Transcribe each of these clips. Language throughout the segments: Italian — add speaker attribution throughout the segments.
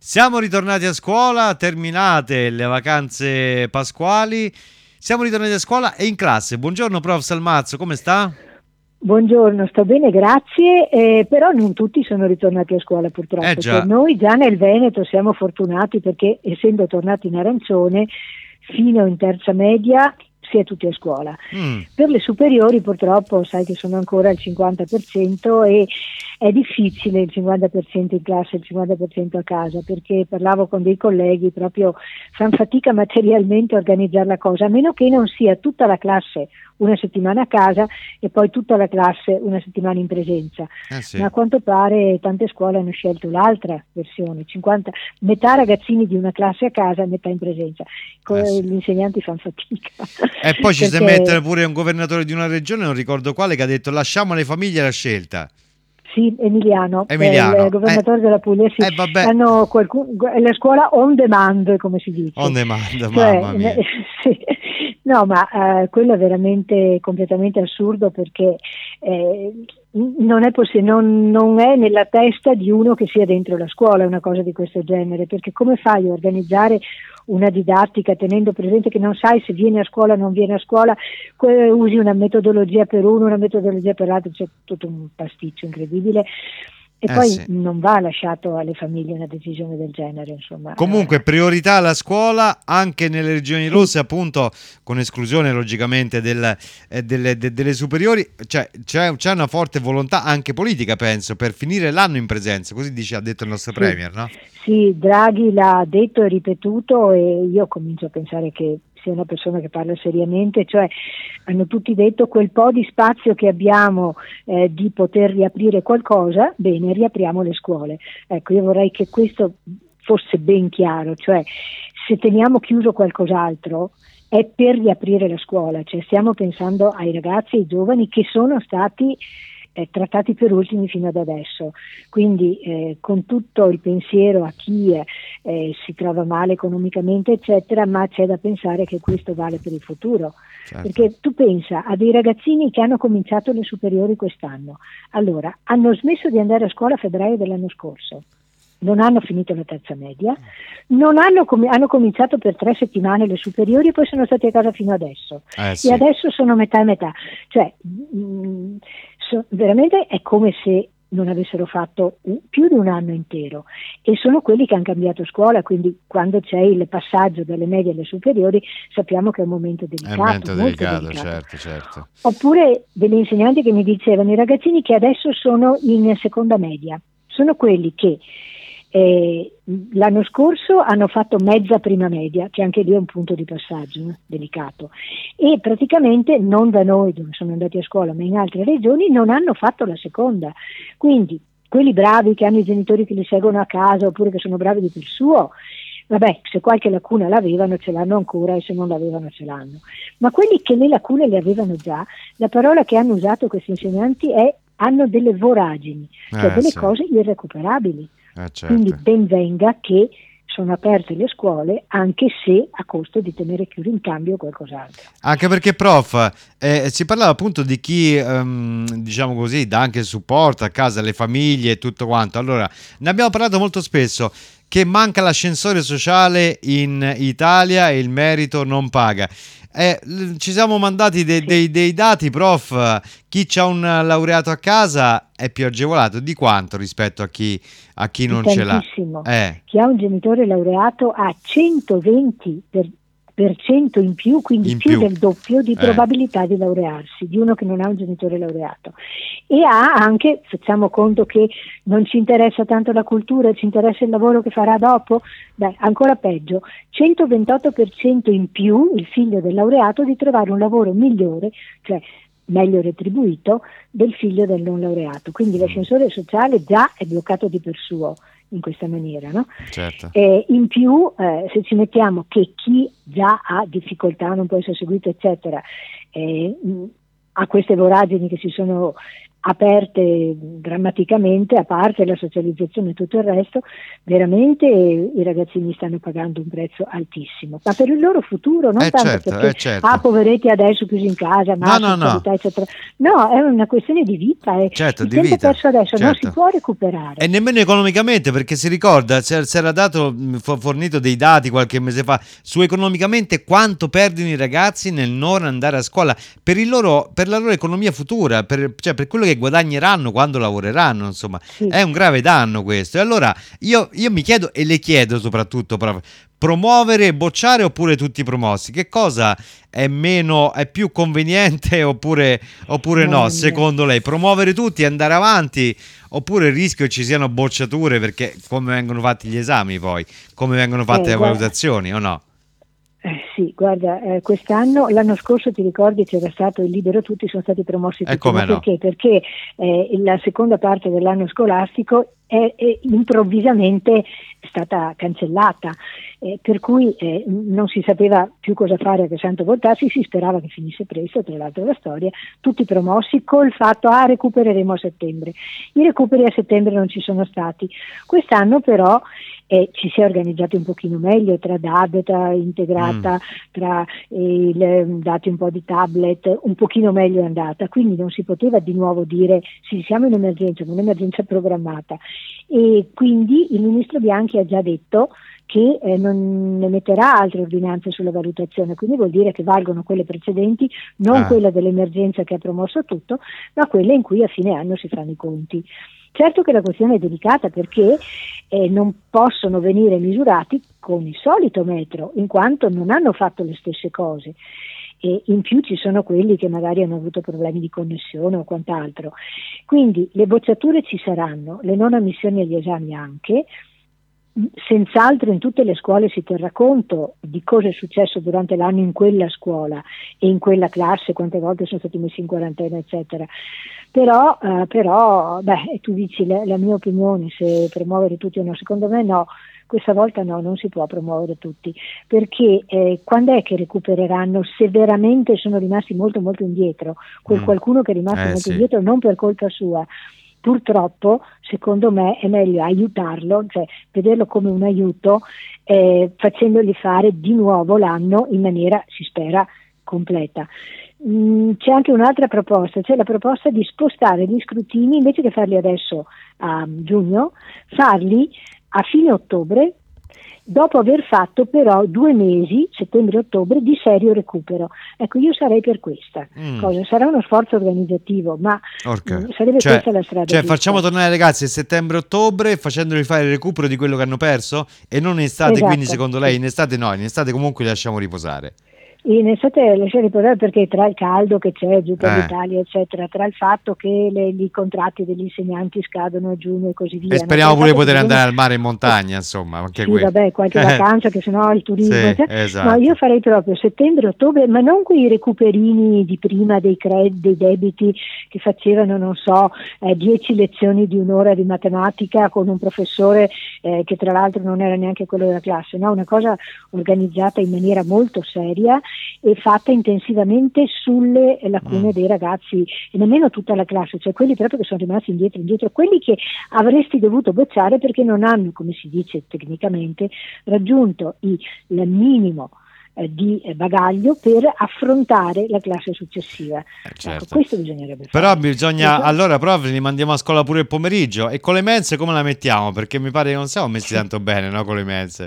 Speaker 1: Siamo ritornati a scuola, terminate le vacanze pasquali. Siamo ritornati a scuola e in classe. Buongiorno, prof. Salmazzo, come sta?
Speaker 2: Buongiorno, sto bene, grazie, però non tutti sono ritornati a scuola purtroppo. Cioè,
Speaker 1: Già.
Speaker 2: noi già nel Veneto siamo fortunati perché essendo tornati in arancione, fino in terza media si è tutti a scuola.
Speaker 1: Mm,
Speaker 2: Per le superiori purtroppo sai che sono ancora il 50% e è difficile il 50% in classe e il 50% a casa, perché parlavo con dei colleghi, proprio fanno fatica materialmente a organizzare la cosa, a meno che non sia tutta la classe una settimana a casa e poi tutta la classe una settimana in presenza.
Speaker 1: sì.
Speaker 2: Ma a quanto pare tante scuole hanno scelto l'altra versione, 50, metà ragazzini di una classe a casa e metà in presenza.
Speaker 1: Sì.
Speaker 2: Gli insegnanti fanno fatica.
Speaker 1: E poi ci si mette
Speaker 2: Perché
Speaker 1: pure un governatore di una regione, non ricordo quale, che ha detto lasciamo alle famiglie la scelta.
Speaker 2: sì, Emiliano, il
Speaker 1: Emiliano.
Speaker 2: governatore della Puglia, sì,
Speaker 1: Vabbè,
Speaker 2: hanno la scuola on demand, come si dice.
Speaker 1: on demand,
Speaker 2: Cioè,
Speaker 1: mamma mia.
Speaker 2: sì. No, ma quello è veramente completamente assurdo perché non è non è nella testa di uno che sia dentro la scuola una cosa di questo genere, perché come fai a organizzare una didattica tenendo presente che non sai se viene a scuola o non viene a scuola, usi una metodologia per uno, una metodologia per l'altro, c'è tutto un pasticcio incredibile e poi
Speaker 1: Sì.
Speaker 2: non va lasciato alle famiglie una decisione del genere, insomma.
Speaker 1: Comunque priorità alla scuola anche nelle regioni
Speaker 2: Sì.
Speaker 1: rosse, appunto, con esclusione logicamente delle superiori. Cioè, c'è una forte volontà anche politica, penso, per finire l'anno in presenza, così ha detto il nostro
Speaker 2: Sì,
Speaker 1: Premier, no?
Speaker 2: sì, Draghi l'ha detto e ripetuto e io comincio a pensare che sia una persona che parla seriamente, cioè hanno tutti detto quel po' di spazio che abbiamo di poter riaprire qualcosa, bene, riapriamo le scuole. Ecco, io vorrei che questo fosse ben chiaro, cioè se teniamo chiuso qualcos'altro è per riaprire la scuola, cioè stiamo pensando ai ragazzi e ai giovani che sono stati trattati per ultimi fino ad adesso, quindi con tutto il pensiero a chi si trova male economicamente eccetera, ma c'è da pensare che questo vale per il futuro,
Speaker 1: Certo.
Speaker 2: perché tu pensa a dei ragazzini che hanno cominciato le superiori quest'anno, allora hanno smesso di andare a scuola a febbraio dell'anno scorso, non hanno finito la terza media, non hanno cominciato per 3 settimane le superiori e poi sono stati a casa fino adesso e
Speaker 1: Sì.
Speaker 2: adesso sono metà e metà, cioè veramente è come se non avessero fatto più di un anno intero e sono quelli che hanno cambiato scuola, quindi quando c'è il passaggio dalle medie alle superiori sappiamo che è un momento
Speaker 1: È
Speaker 2: delicato,
Speaker 1: mento
Speaker 2: molto
Speaker 1: delicato,
Speaker 2: delicato.
Speaker 1: certo.
Speaker 2: Oppure degli insegnanti che mi dicevano i ragazzini che adesso sono in seconda media, sono quelli che l'anno scorso hanno fatto mezza prima media, che anche lì è un punto di passaggio delicato, e praticamente non da noi dove sono andati a scuola, ma in altre regioni non hanno fatto la seconda. Quindi quelli bravi che hanno i genitori che li seguono a casa oppure che sono bravi di per suo, vabbè, se qualche lacuna l'avevano ce l'hanno ancora e se non l'avevano ce l'hanno. Ma quelli che le lacune le avevano già, la parola che hanno usato questi insegnanti è hanno delle voragini, cioè delle
Speaker 1: Sì,
Speaker 2: cose irrecuperabili. Quindi
Speaker 1: certo.
Speaker 2: ben venga che sono aperte le scuole, anche se a costo di tenere chiuso in cambio qualcos'altro.
Speaker 1: Anche perché, prof, si parlava appunto di chi, diciamo così, dà anche supporto a casa alle famiglie e tutto quanto. Allora, ne abbiamo parlato molto spesso che manca l'ascensore sociale in Italia e il merito non paga. Ci siamo mandati
Speaker 2: Sì.
Speaker 1: dei dati, prof. Chi ha un laureato a casa è più agevolato di quanto rispetto a chi
Speaker 2: Di
Speaker 1: non ce l'ha.
Speaker 2: tantissimo. Chi ha un genitore laureato ha 120% in più, quindi
Speaker 1: In
Speaker 2: più
Speaker 1: più.
Speaker 2: del doppio di probabilità di laurearsi di uno che non ha un genitore laureato. E ha anche, facciamo conto che non ci interessa tanto la cultura, ci interessa il lavoro che farà dopo, beh, ancora peggio, 128% in più il figlio del laureato di trovare un lavoro migliore, cioè meglio retribuito, del figlio del non laureato. Quindi l'ascensore sociale già è bloccato di per suo in questa maniera, no?
Speaker 1: Certo.
Speaker 2: In più, se ci mettiamo che chi già ha difficoltà, non può essere seguito, eccetera, ha queste voragini che si sono aperte drammaticamente, a parte la socializzazione e tutto il resto, veramente i ragazzini stanno pagando un prezzo altissimo, ma per il loro futuro, non tanto
Speaker 1: certo,
Speaker 2: perché
Speaker 1: certo.
Speaker 2: poveretti adesso chiusi in casa, ma
Speaker 1: No.
Speaker 2: eccetera. No, è una questione di vita,
Speaker 1: Certo,
Speaker 2: il
Speaker 1: di
Speaker 2: tempo
Speaker 1: vita,
Speaker 2: perso adesso non si
Speaker 1: certo.
Speaker 2: può recuperare.
Speaker 1: E nemmeno economicamente, perché si ricorda, si era dato, fornito dei dati qualche mese fa su economicamente quanto perdono i ragazzi nel non andare a scuola per la loro economia futura, cioè per quello che guadagneranno quando lavoreranno, insomma.
Speaker 2: Sì.
Speaker 1: È un grave danno questo. E allora io mi chiedo, e le chiedo soprattutto, promuovere e bocciare oppure tutti promossi? Che cosa è più conveniente oppure no? Secondo lei, promuovere tutti e andare avanti, oppure il rischio ci siano bocciature, perché come vengono fatti gli esami poi, come vengono fatte le valutazioni, o no?
Speaker 2: Sì, guarda, l'anno scorso ti ricordi c'era stato il libero tutti, sono stati promossi tutti, ma
Speaker 1: no?
Speaker 2: Perché? Perché la seconda parte dell'anno scolastico è improvvisamente stata cancellata, per cui non si sapeva più cosa fare, che santo voltarsi, si sperava che finisse presto, tra l'altro la storia, tutti promossi col fatto recupereremo a settembre. I recuperi a settembre non ci sono stati. Quest'anno però ci si è organizzati un pochino meglio tra DAD, integrata, tra dati un po' di tablet, un pochino meglio è andata, quindi non si poteva di nuovo dire sì, siamo in emergenza, ma un'emergenza programmata, e quindi il ministro Bianchi ha già detto che non emetterà altre ordinanze sulla valutazione, quindi vuol dire che valgono quelle precedenti, non quella dell'emergenza che ha promosso tutto, ma quella in cui a fine anno si fanno i conti. Certo che la questione è delicata perché non possono venire misurati con il solito metro, in quanto non hanno fatto le stesse cose. E in più ci sono quelli che magari hanno avuto problemi di connessione o quant'altro. Quindi le bocciature ci saranno, le non ammissioni agli esami anche. Senz'altro in tutte le scuole si terrà conto di cosa è successo durante l'anno in quella scuola e in quella classe, quante volte sono stati messi in quarantena, eccetera. Però tu dici la mia opinione, se promuovere tutti o no, secondo me no, questa volta no, non si può promuovere tutti, perché quando è che recupereranno se veramente sono rimasti molto molto indietro, qualcuno che è rimasto molto indietro non per colpa sua. Purtroppo, secondo me, è meglio aiutarlo, cioè vederlo come un aiuto, facendogli fare di nuovo l'anno in maniera, si spera, completa. C'è anche un'altra proposta, cioè la proposta di spostare gli scrutini, invece che farli adesso a giugno, farli a fine ottobre, dopo aver fatto però 2 mesi, settembre e ottobre, di serio recupero. Ecco, io sarei per questa cosa, sarà uno sforzo organizzativo, ma sarebbe questa la strada giusta.
Speaker 1: Facciamo tornare i ragazzi a settembre-ottobre facendoli fare il recupero di quello che hanno perso e non in estate,
Speaker 2: esatto,
Speaker 1: quindi secondo lei in estate no, in estate comunque li lasciamo riposare.
Speaker 2: In estate lasciare riposare perché tra il caldo che c'è giù per l'Italia eccetera, tra il fatto che i contratti degli insegnanti scadono a giugno e così via,
Speaker 1: e speriamo pure di poter andare al mare in montagna, insomma, anche
Speaker 2: vabbè, qualche vacanza che sennò il turismo
Speaker 1: esatto.
Speaker 2: No, io farei proprio settembre, ottobre, ma non quei recuperini di prima dei debiti che facevano, non so, 10 lezioni di un'ora di matematica con un professore che tra l'altro non era neanche quello della classe, no, una cosa organizzata in maniera molto seria e fatta intensivamente sulle lacune dei ragazzi, e nemmeno tutta la classe, cioè quelli proprio che sono rimasti indietro, quelli che avresti dovuto bocciare perché non hanno, come si dice tecnicamente, raggiunto il minimo di bagaglio per affrontare la classe successiva.
Speaker 1: Certo.
Speaker 2: Ecco, questo bisognerebbe
Speaker 1: però
Speaker 2: fare.
Speaker 1: bisogna allora prof li mandiamo a scuola pure il pomeriggio, e con le mense come la mettiamo? Perché mi pare che non siamo messi tanto bene, no, con le mense.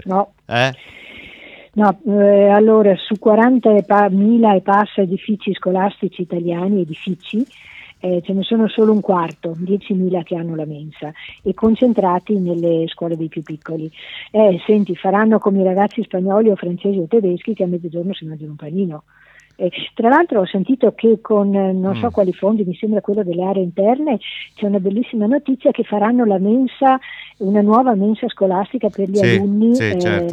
Speaker 2: No, allora su 40.000 e passa edifici scolastici italiani, ce ne sono solo un quarto, 10.000 che hanno la mensa, e concentrati nelle scuole dei più piccoli. Senti, faranno come i ragazzi spagnoli o francesi o tedeschi che a mezzogiorno si mangiano un panino. Tra l'altro ho sentito che con non so quali fondi, mi sembra quello delle aree interne, c'è una bellissima notizia che faranno una nuova mensa scolastica per gli alunni
Speaker 1: certo.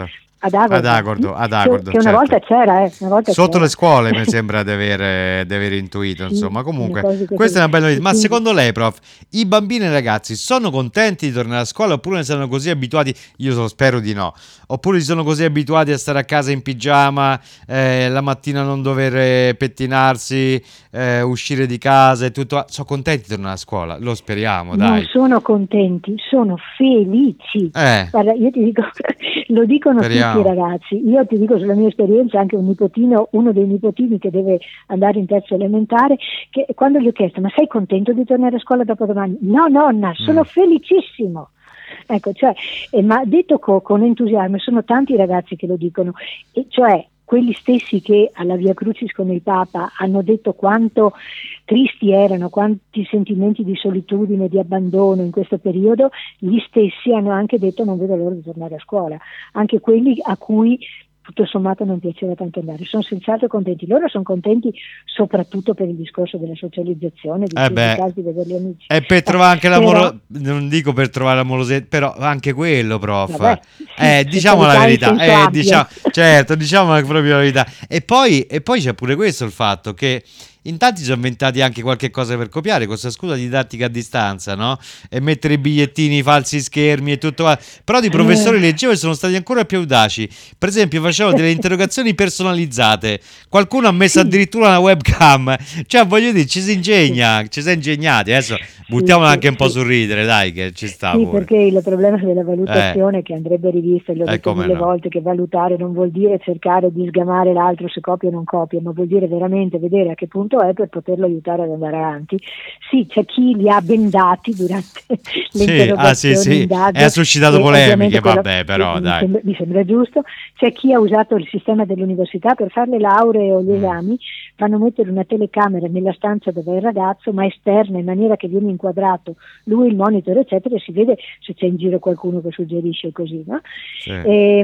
Speaker 2: Ad
Speaker 1: Agordo,
Speaker 2: che una
Speaker 1: certo.
Speaker 2: volta c'era, una volta
Speaker 1: Sotto
Speaker 2: c'era.
Speaker 1: le scuole mi sembra di aver intuito,
Speaker 2: Sì,
Speaker 1: insomma.
Speaker 2: una
Speaker 1: Comunque,
Speaker 2: cosa di questo
Speaker 1: questa è una bella
Speaker 2: genere.
Speaker 1: notizia.
Speaker 2: E
Speaker 1: Ma
Speaker 2: quindi
Speaker 1: secondo lei, prof, i bambini e i ragazzi sono contenti di tornare a scuola oppure ne sono così abituati? Spero di no. Oppure si sono così abituati a stare a casa in pigiama, la mattina non dover pettinarsi, uscire di casa e tutto. Sono contenti di tornare a scuola? Lo speriamo,
Speaker 2: non
Speaker 1: dai.
Speaker 2: sono contenti, sono felici. Guarda, io ti dico, lo dicono tutti i
Speaker 1: Speriamo.
Speaker 2: ragazzi. Io ti dico sulla mia esperienza, anche un nipotino, uno dei nipotini che deve andare in terza elementare, che quando gli ho chiesto: ma sei contento di tornare a scuola dopo domani? No, nonna, sono felicissimo. Ecco, cioè, ma detto con entusiasmo, sono tanti i ragazzi che lo dicono, e cioè quelli stessi che alla Via Crucis con il Papa hanno detto quanto tristi erano, quanti sentimenti di solitudine, di abbandono in questo periodo, gli stessi hanno anche detto non vedo l'ora di tornare a scuola, anche quelli a cui tutto sommato non piaceva tanto andare, sono senz'altro contenti. Loro sono contenti soprattutto per il discorso della socializzazione, di uscire di casa, di vedere gli amici.
Speaker 1: E per trovare anche
Speaker 2: Però,
Speaker 1: non dico per trovare l'amorosità, però anche quello, prof.
Speaker 2: vabbè, sì,
Speaker 1: Diciamo la
Speaker 2: socialità in
Speaker 1: verità,
Speaker 2: senso ampio.
Speaker 1: certo, diciamo proprio la verità. E poi c'è pure questo, il fatto che in tanti sono inventati anche qualche cosa per copiare, con questa scusa didattica a distanza, no? E mettere i bigliettini, falsi schermi e tutto. Però di professori leggevo e sono stati ancora più audaci. Per esempio, facevano delle interrogazioni personalizzate. Qualcuno ha messo
Speaker 2: Sì,
Speaker 1: addirittura una webcam. Cioè, voglio dire, ci si
Speaker 2: sì,
Speaker 1: ingegna, ci si è ingegnati. Adesso
Speaker 2: sì,
Speaker 1: buttiamola anche un po'
Speaker 2: sì.
Speaker 1: sul ridere, dai, che ci sta
Speaker 2: Sì,
Speaker 1: pure.
Speaker 2: perché il problema della
Speaker 1: Eh,
Speaker 2: valutazione che andrebbe rivista, gli ho detto
Speaker 1: come
Speaker 2: mille
Speaker 1: no.
Speaker 2: volte che valutare non vuol dire cercare di sgamare l'altro se copia o non copia, ma vuol dire veramente vedere a che punto è per poterlo aiutare ad andare avanti. Sì, c'è chi li ha bendati durante le
Speaker 1: Sì, sì,
Speaker 2: interrogazioni in
Speaker 1: sì. E
Speaker 2: DAD
Speaker 1: ha suscitato
Speaker 2: e ovviamente
Speaker 1: polemiche,
Speaker 2: quello
Speaker 1: vabbè, però, dai.
Speaker 2: mi sembra giusto. C'è chi ha usato il sistema dell'università per fare le lauree o gli
Speaker 1: Mm.
Speaker 2: esami, fanno mettere una telecamera nella stanza dove è il ragazzo, ma esterna in maniera che viene inquadrato lui, il monitor, eccetera, e si vede se c'è in giro qualcuno che suggerisce così, no?
Speaker 1: Sì.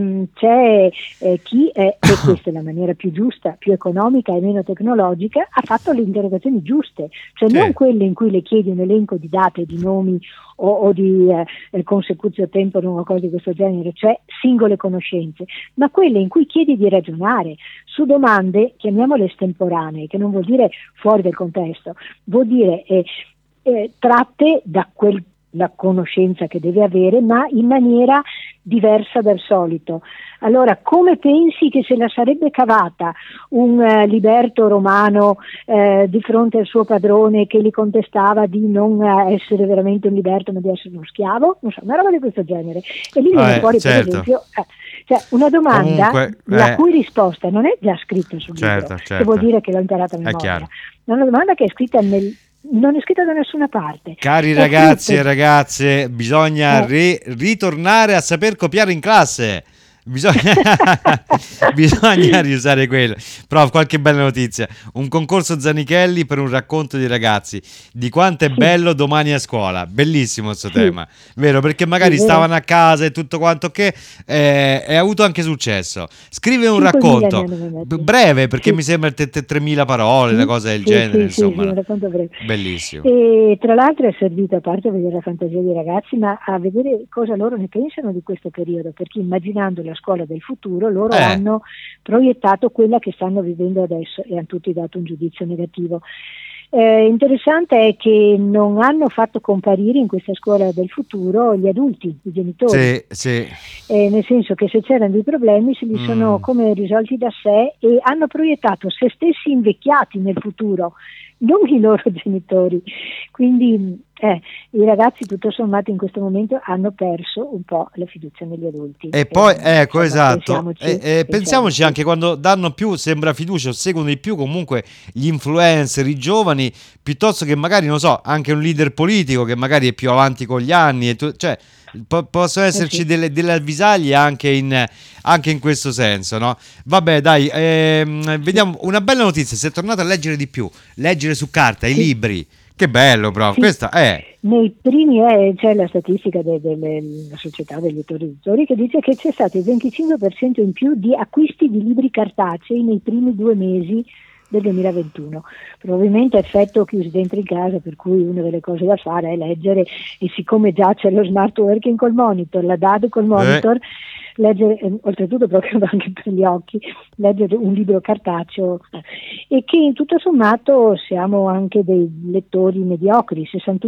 Speaker 2: C'è chi, e questa è la maniera più giusta, più economica e meno tecnologica, ha fatto le interrogazioni giuste, cioè non
Speaker 1: Sì.
Speaker 2: quelle in cui le chiedi un elenco di date, di nomi o di consecutio temporum o cose di questo genere, cioè singole conoscenze, ma quelle in cui chiedi di ragionare su domande, chiamiamole estemporanee, che non vuol dire fuori del contesto, vuol dire tratte da la conoscenza che deve avere, ma in maniera diversa dal solito. Allora, come pensi che se la sarebbe cavata un liberto romano di fronte al suo padrone che gli contestava di non essere veramente un liberto ma di essere uno schiavo? Non so, una roba di questo genere. E lì viene fuori, per
Speaker 1: Certo.
Speaker 2: esempio, cioè una domanda
Speaker 1: Comunque,
Speaker 2: la cui risposta non è già scritta sul libro, che vuol
Speaker 1: certo.
Speaker 2: dire che l'ho imparata a
Speaker 1: È
Speaker 2: memoria,
Speaker 1: chiaro.
Speaker 2: è una domanda che è scritta non è scritta da nessuna parte,
Speaker 1: Cari
Speaker 2: è
Speaker 1: ragazzi e
Speaker 2: frutto.
Speaker 1: ragazze, bisogna ritornare a saper copiare in classe. Bisogna, bisogna riusare quello. Però qualche bella notizia. Un concorso Zanichelli per un racconto di ragazzi di quanto è
Speaker 2: Sì,
Speaker 1: bello domani a scuola. Bellissimo questo
Speaker 2: sì,
Speaker 1: tema, vero? Perché
Speaker 2: sì,
Speaker 1: magari
Speaker 2: vero?
Speaker 1: stavano a casa e tutto quanto che è avuto anche successo. Scrive un
Speaker 2: 5.000 ne
Speaker 1: racconto
Speaker 2: hanno mandati.
Speaker 1: breve perché
Speaker 2: Sì,
Speaker 1: mi sembra 3.000 parole, una
Speaker 2: sì,
Speaker 1: cosa del
Speaker 2: sì,
Speaker 1: genere,
Speaker 2: sì, sì, sì,
Speaker 1: insomma.
Speaker 2: un racconto breve.
Speaker 1: Bellissimo.
Speaker 2: E tra l'altro è servito a parte a vedere la fantasia dei ragazzi, ma a vedere cosa loro ne pensano di questo periodo, perché immaginando la scuola del futuro loro hanno proiettato quella che stanno vivendo adesso e hanno tutti dato un giudizio negativo. Interessante è che non hanno fatto comparire in questa scuola del futuro gli adulti, i genitori,
Speaker 1: Sì, sì.
Speaker 2: nel senso che se c'erano dei problemi se li sono come risolti da sé e hanno proiettato se stessi invecchiati nel futuro, non i loro genitori. Quindi i ragazzi tutto sommato in questo momento hanno perso un po' la fiducia negli adulti.
Speaker 1: E poi, ecco,
Speaker 2: Insomma,
Speaker 1: esatto. Pensiamoci anche
Speaker 2: pensiamoci.
Speaker 1: quando danno più, sembra fiducia, o seguono di più comunque gli influencer, i giovani, piuttosto che magari, non so, anche un leader politico che magari è più avanti con gli anni. Cioè, possono esserci
Speaker 2: Sì.
Speaker 1: delle avvisaglie anche in questo senso, no? Vabbè, dai, vediamo una bella notizia. Si è tornato a leggere di più, leggere su carta, i
Speaker 2: Sì.
Speaker 1: libri. Che bello, prof.
Speaker 2: Sì,
Speaker 1: Questa è.
Speaker 2: nei primi c'è la statistica della società degli editori che dice che c'è stato il 25% in più di acquisti di libri cartacei nei primi 2 mesi del 2021. Probabilmente effetto chiusi dentro in casa, per cui una delle cose da fare è leggere, e siccome già c'è lo smart working col monitor, la DAD col monitor, leggere, oltretutto proprio anche per gli occhi, leggere un libro cartaceo, e che in tutto sommato siamo anche dei lettori mediocri,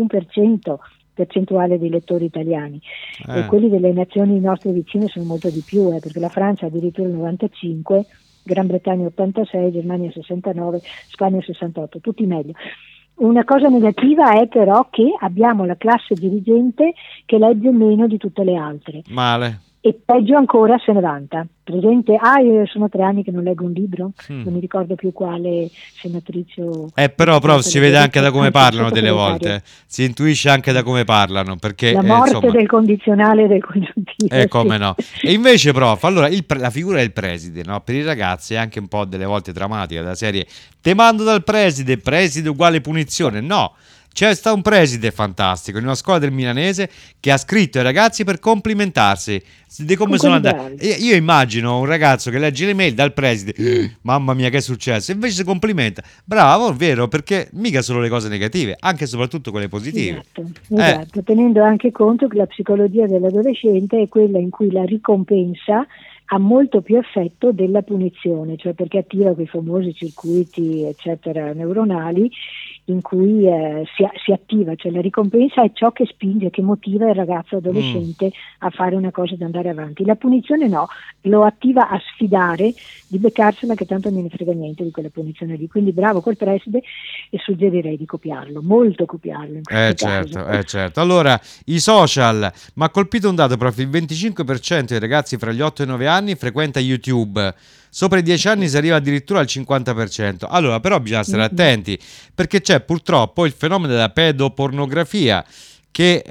Speaker 2: 61% percentuale dei lettori italiani, e quelli delle nazioni nostre vicine sono molto di più, perché la Francia addirittura il 95%, Gran Bretagna 86%, Germania 69%, Spagna 68%, tutti meglio. Una cosa negativa è però che abbiamo la classe dirigente che legge meno di tutte le altre.
Speaker 1: Male.
Speaker 2: E peggio ancora se ne vanta. Presente, io sono 3 anni che non leggo un libro, non mi ricordo più quale senatrice.
Speaker 1: Però si vede anche da come parlano delle volte, si intuisce anche da come parlano, perché
Speaker 2: la morte
Speaker 1: insomma,
Speaker 2: del condizionale e del congiuntivo.
Speaker 1: Come no. E invece, prof, allora la figura del preside, no? Per i ragazzi è anche un po' delle volte drammatica, della serie te mando dal preside uguale punizione. No, c'è sta un preside fantastico in una scuola del Milanese che ha scritto ai ragazzi per complimentarsi di come sono andati. Io immagino un ragazzo che legge le mail dal preside, mamma mia che è successo, invece si complimenta. Bravo, vero, perché mica solo le cose negative, anche e soprattutto quelle positive.
Speaker 2: Esatto, tenendo anche conto che la psicologia dell'adolescente è quella in cui la ricompensa ha molto più effetto della punizione, cioè perché attiva quei famosi circuiti eccetera neuronali in cui si attiva, cioè la ricompensa è ciò che spinge, che motiva il ragazzo adolescente a fare una cosa, ad andare avanti. La punizione no, lo attiva a sfidare di beccarsela, che tanto non ne frega niente di quella punizione lì. Quindi bravo col preside, e suggerirei di copiarlo, molto copiarlo in questo caso.
Speaker 1: Certo. Allora, i social, mi ha colpito un dato, prof, il 25% dei ragazzi fra gli 8 e i 9 anni frequenta YouTube. Sopra i 10 anni si arriva addirittura al 50%. Allora, però bisogna stare attenti, perché c'è purtroppo il fenomeno della pedopornografia che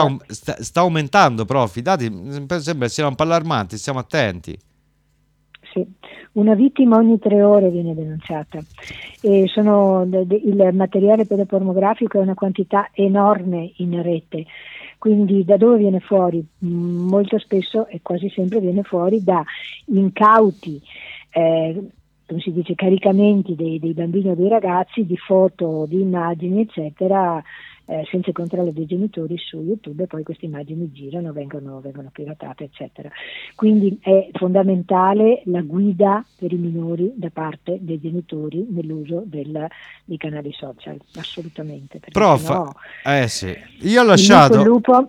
Speaker 1: sta aumentando, prof. I dati sembra siano un po' allarmanti, stiamo attenti.
Speaker 2: Sì, una vittima ogni 3 ore viene denunciata, e il materiale pedopornografico è una quantità enorme in rete. Quindi da dove viene fuori? Molto spesso e quasi sempre viene fuori da incauti, come si dice, caricamenti dei bambini o dei ragazzi di foto, di immagini eccetera, senza il controllo dei genitori su YouTube, e poi queste immagini girano, vengono piratate eccetera. Quindi è fondamentale la guida per i minori da parte dei genitori nell'uso dei canali social, assolutamente.
Speaker 1: Prof,
Speaker 2: sennò,
Speaker 1: sì, io ho lasciato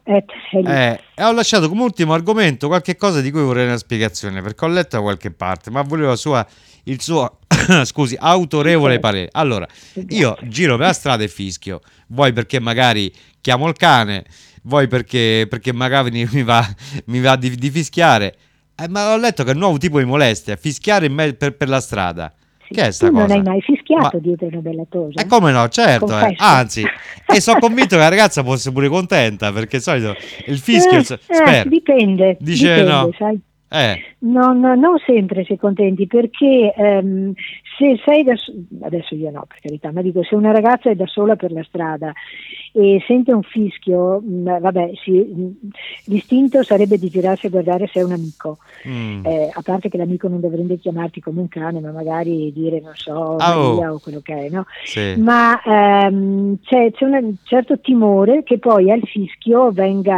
Speaker 2: ho
Speaker 1: lasciato come ultimo argomento qualche cosa di cui vorrei una spiegazione, perché ho letto da qualche parte, ma volevo il suo scusi, autorevole parere. Allora, io giro per la strada e fischio, vuoi perché magari chiamo il cane, vuoi perché magari mi va di fischiare, ma ho letto che è un nuovo tipo di molestia, fischiare per la strada. Che è sta
Speaker 2: tu
Speaker 1: cosa?
Speaker 2: Non hai mai fischiato dietro una bella tosa?
Speaker 1: Come no, certo, anzi, e sono convinto che la ragazza fosse pure contenta, perché di solito il fischio
Speaker 2: dipende,
Speaker 1: no,
Speaker 2: sai? No, non sempre si è contenti, perché se sei adesso io no, per carità, ma dico, se una ragazza è da sola per la strada e sente un fischio, l'istinto sarebbe di girarsi a guardare se è un amico, a parte che l'amico non dovrebbe chiamarti come un cane, ma magari dire, non so, Maria o quello che è, no?
Speaker 1: Sì.
Speaker 2: Ma c'è un certo timore che poi al fischio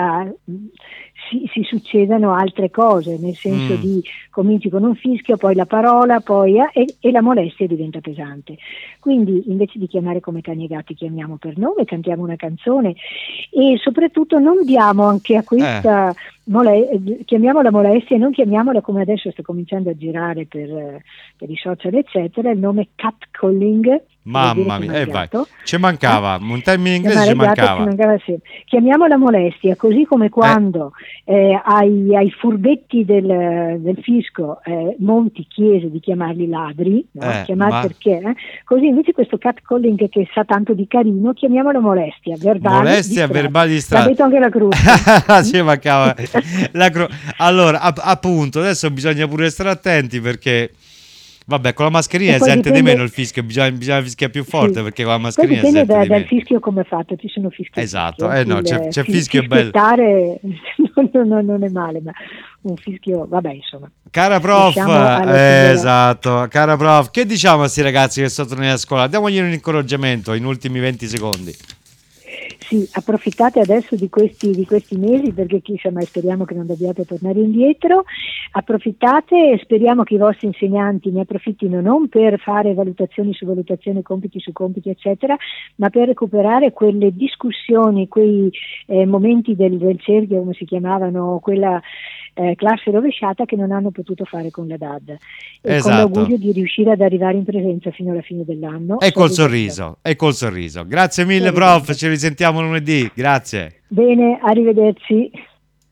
Speaker 2: si succedano altre cose, nel senso di cominci con un fischio, poi la parola, e la molestia diventa pesante. Quindi invece di chiamare come cani e gatti, chiamiamo per nome, cantiamo una canzone, e soprattutto non diamo anche a questa chiamiamo la molestia, e non chiamiamola, come adesso sta cominciando a girare per i social eccetera, il nome catcalling.
Speaker 1: Mamma mia, vai. Ci mancava, un termine inglese ci mancava.
Speaker 2: Sì. Chiamiamola molestia, così come quando ai furbetti del fisco monti chiese di chiamarli ladri, no? Perché? Così invece questo catcalling che sa tanto di carino, chiamiamola molestia verbale di strada. L'ha detto anche la Cruz.
Speaker 1: Ci mancava. Allora, appunto, adesso bisogna pure stare attenti, perché Vabbè, con la mascherina
Speaker 2: E poi
Speaker 1: sente di
Speaker 2: dipende,
Speaker 1: meno il fischio, bisogna fischiare più forte
Speaker 2: sì,
Speaker 1: perché con la
Speaker 2: poi
Speaker 1: mascherina
Speaker 2: dipende
Speaker 1: sente di
Speaker 2: dal
Speaker 1: meno.
Speaker 2: fischio come è fatto, ci sono fischi e fischi,
Speaker 1: Esatto, no, c'è fischio bello.
Speaker 2: fischiettare non è male, ma un fischio, vabbè, insomma,
Speaker 1: Cara prof,
Speaker 2: lasciamo alla signora.
Speaker 1: esatto, cara prof, che diciamo a questi ragazzi che sono tornati a scuola? Diamogli un incoraggiamento in ultimi 20 secondi.
Speaker 2: Sì, approfittate adesso di questi mesi, perché chissà, mai speriamo che non dobbiate tornare indietro. Approfittate e speriamo che i vostri insegnanti ne approfittino non per fare valutazioni su valutazione, compiti su compiti, eccetera, ma per recuperare quelle discussioni, quei momenti del cerchio, come si chiamavano, quella classe rovesciata che non hanno potuto fare con la DAD, e con
Speaker 1: Esatto.
Speaker 2: l'augurio di riuscire ad arrivare in presenza fino alla fine dell'anno.
Speaker 1: E col sorriso, e col sorriso. Grazie mille prof,
Speaker 2: Sorridendo.
Speaker 1: ci risentiamo lunedì, grazie.
Speaker 2: Bene, arrivederci.